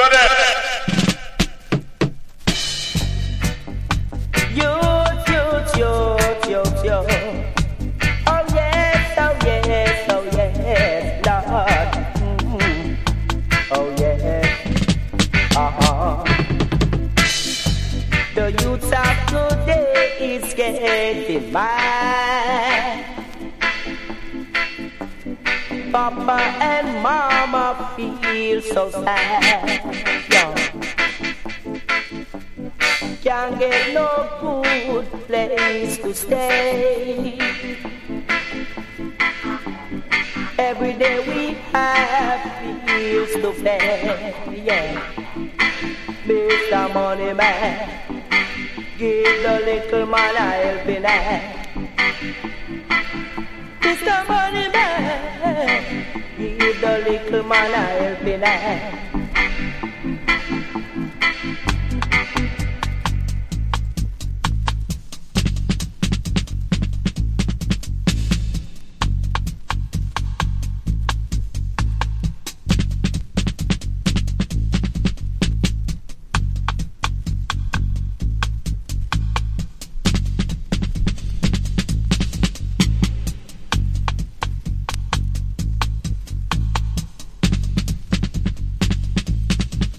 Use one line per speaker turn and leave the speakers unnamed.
The youths of today is getting mad. Papa and Mama feel so sad. Yeah. Can't get no good place to stay. Every day we have bills to pay. Yeah. Mr. Money Man, give the little man a helping hand. Mr. Money Man, give the little man a helping hand.